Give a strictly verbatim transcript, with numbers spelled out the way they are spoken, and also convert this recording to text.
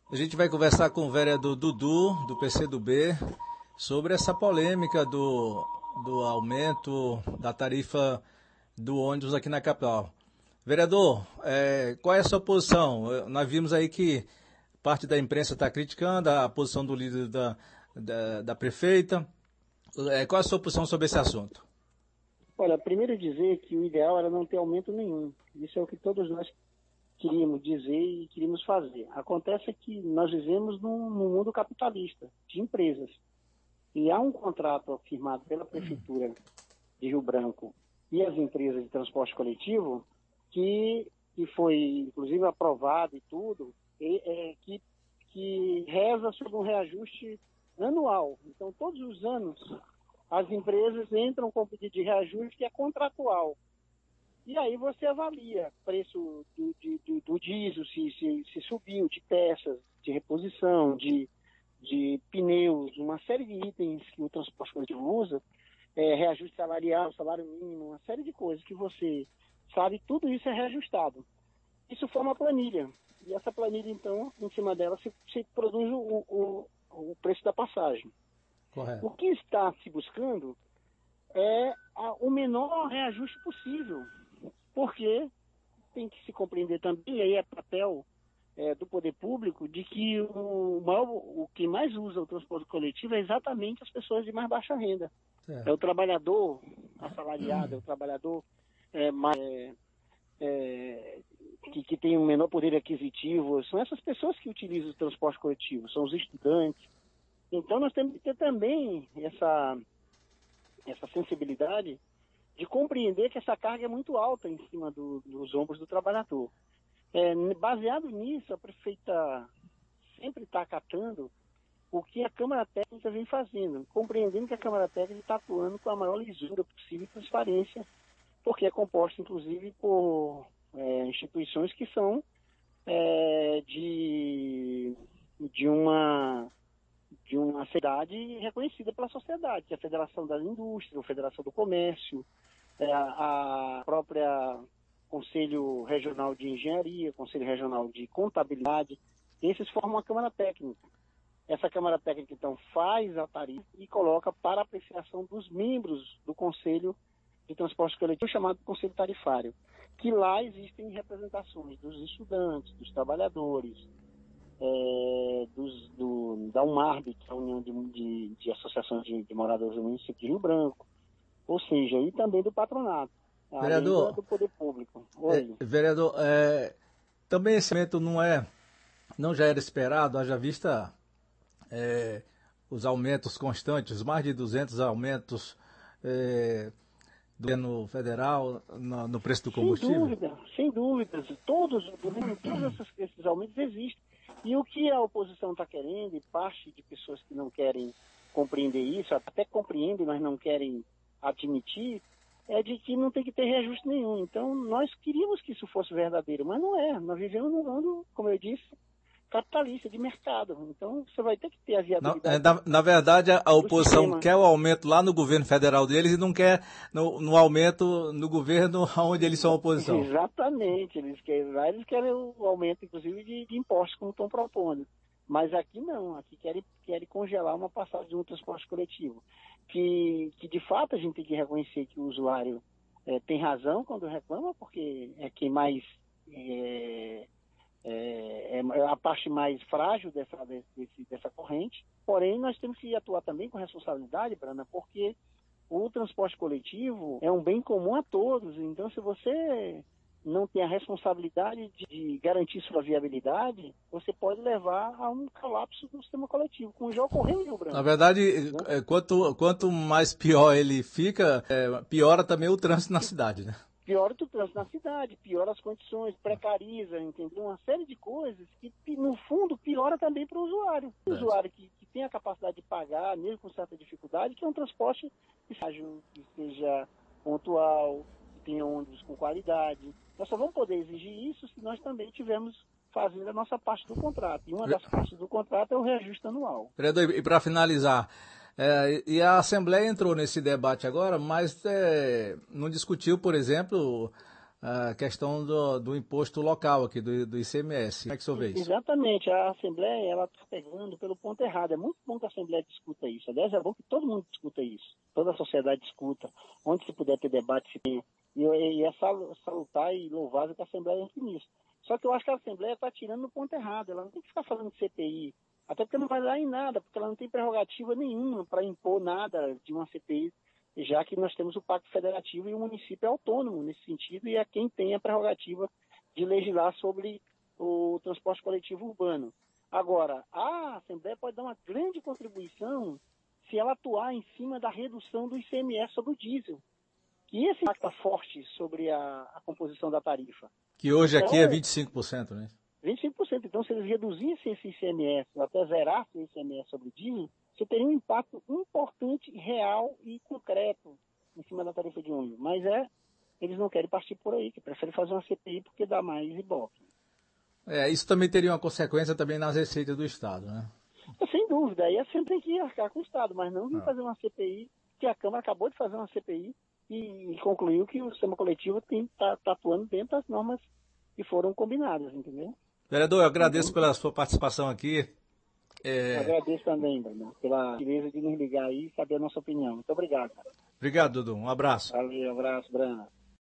A gente vai conversar com o vereador Dudu, do P C do B, sobre essa polêmica do, do aumento da tarifa do ônibus aqui na capital. Vereador, é, qual é a sua posição? Nós vimos aí que parte da imprensa está criticando a posição do líder da, da, da prefeita. É, qual é a sua posição sobre esse assunto? Olha, primeiro dizer que o ideal era não ter aumento nenhum. Isso é o que todos nós queríamos dizer e queríamos fazer. Acontece que nós vivemos num, num mundo capitalista, de empresas. E há um contrato firmado pela Prefeitura de Rio Branco e as empresas de transporte coletivo que, que foi, inclusive, aprovado e tudo, e, é, que, que reza sobre um reajuste anual. Então, todos os anos, as empresas entram com pedido de reajuste que é contratual. E aí você avalia o preço do, de, do, do diesel, se, se, se subiu, de peças, de reposição, de, de pneus, uma série de itens que o transporte coletivo usa, é, reajuste salarial, salário mínimo, uma série de coisas que você sabe, tudo isso é reajustado. Isso forma uma planilha. E essa planilha, então, em cima dela, se, se produz o, o, o preço da passagem. Correto. O que está se buscando é a, o menor reajuste possível. Porque tem que se compreender também, e aí é papel é, do poder público, de que o, maior, o que mais usa o transporte coletivo é exatamente as pessoas de mais baixa renda. É, é o trabalhador assalariado, é o trabalhador é, mais, é, é, que, que tem um menor poder aquisitivo. São essas pessoas que utilizam o transporte coletivo, são os estudantes. Então nós temos que ter também essa, essa sensibilidade de compreender que essa carga é muito alta em cima do, dos ombros do trabalhador. É, baseado nisso, a prefeita sempre está acatando o que a Câmara Técnica vem fazendo, compreendendo que a Câmara Técnica está atuando com a maior lisura possível e transparência, porque é composta, inclusive, por é, instituições que são é, de, de uma... de uma cidade reconhecida pela sociedade, que é a Federação da Indústria, a Federação do Comércio, é, a própria Conselho Regional de Engenharia, Conselho Regional de Contabilidade. Esses formam a Câmara Técnica. Essa Câmara Técnica, então, faz a tarifa e coloca para apreciação dos membros do Conselho de Transporte Coletivo, chamado Conselho Tarifário, que lá existem representações dos estudantes, dos trabalhadores, É, dos, do, da UMARB, que é a União de, de, de Associações de, de Moradores do Município de Rio Branco, ou seja, e também do patronato, Vereador, além do poder público. Oi. É, vereador, é, também esse aumento não é, não já era esperado, haja vista é, os aumentos constantes, mais de duzentos aumentos é, do governo federal no, no preço do combustível? Sem dúvida, sem dúvidas. Todos, todos esses, esses aumentos existem. E o que a oposição está querendo, e parte de pessoas que não querem compreender isso, até compreendem, mas não querem admitir, é de que não tem que ter reajuste nenhum. Então, nós queríamos que isso fosse verdadeiro, mas não é. Nós vivemos num mundo, como eu disse, capitalista, de mercado. Então, você vai ter que ter a viabilidade. Na, na, na verdade, a, a oposição quer o aumento lá no governo federal deles e não quer no, no aumento no governo onde eles são oposição. Exatamente. Eles querem, lá eles querem o aumento, inclusive, de, de impostos, como estão propondo. Mas aqui não. Aqui querem, querem congelar uma passagem de um transporte coletivo. Que, que, de fato, a gente tem que reconhecer que o usuário é, tem razão quando reclama, porque é quem mais... É, É, é a parte mais frágil dessa, desse, dessa corrente. Porém, nós temos que atuar também com responsabilidade, Brana, porque o transporte coletivo é um bem comum a todos. Então, se você não tem a responsabilidade de, de garantir sua viabilidade, você pode levar a um colapso do sistema coletivo, como já ocorreu em Rio Branco. Na verdade, né? quanto, quanto mais pior ele fica, é, piora também o trânsito na cidade, né? Piora o trânsito na cidade, piora as condições, precariza, entendeu? Uma série de coisas que, no fundo, piora também para o usuário. O usuário que, que tem a capacidade de pagar, mesmo com certa dificuldade, que é um transporte que seja, que seja pontual, que tenha ônibus com qualidade. Nós só vamos poder exigir isso se nós também tivermos fazendo a nossa parte do contrato. E uma das partes do contrato é o reajuste anual. Vereador, e para finalizar, É, e a Assembleia entrou nesse debate agora, mas é, não discutiu, por exemplo, a questão do, do imposto local aqui, do, do I C M S. Como é que o senhor vê isso? Exatamente, a Assembleia ela está pegando pelo ponto errado. É muito bom que a Assembleia discuta isso. Aliás, é bom que todo mundo discuta isso. Toda a sociedade discuta. Onde se puder ter debate, se tenha. E, e é salutar e louvável que a Assembleia entre nisso. Só que eu acho que a Assembleia está tirando no ponto errado. Ela não tem que ficar falando de C P I. Até porque não vai dar em nada, porque ela não tem prerrogativa nenhuma para impor nada de uma C P I, já que nós temos o Pacto Federativo e o município é autônomo nesse sentido e é quem tem a prerrogativa de legislar sobre o transporte coletivo urbano. Agora, a Assembleia pode dar uma grande contribuição se ela atuar em cima da redução do I C M S sobre o diesel, que esse impacta forte sobre a, a composição da tarifa. Que hoje Então, aqui é vinte e cinco por cento, né? vinte e cinco por cento. Então, se eles reduzissem esse I C M S, ou até zerassem o I C M S sobre o diesel, você teria um impacto importante, real e concreto em cima da tarifa de ônibus. Mas é, eles não querem partir por aí, que preferem fazer uma C P I porque dá mais ibope. É, isso também teria uma consequência também nas receitas do Estado, né? Sem dúvida, aí é sempre tem que arcar com o Estado, mas não vir Ah. fazer uma C P I, que a Câmara acabou de fazer uma C P I e, e concluiu que o sistema coletivo está tá atuando dentro das normas que foram combinadas, entendeu? Vereador, eu agradeço pela sua participação aqui. É... Agradeço também, Bruno, pela beleza de nos ligar aí e saber a nossa opinião. Muito obrigado, cara. Obrigado, Dudu. Um abraço. Valeu, abraço, Brana.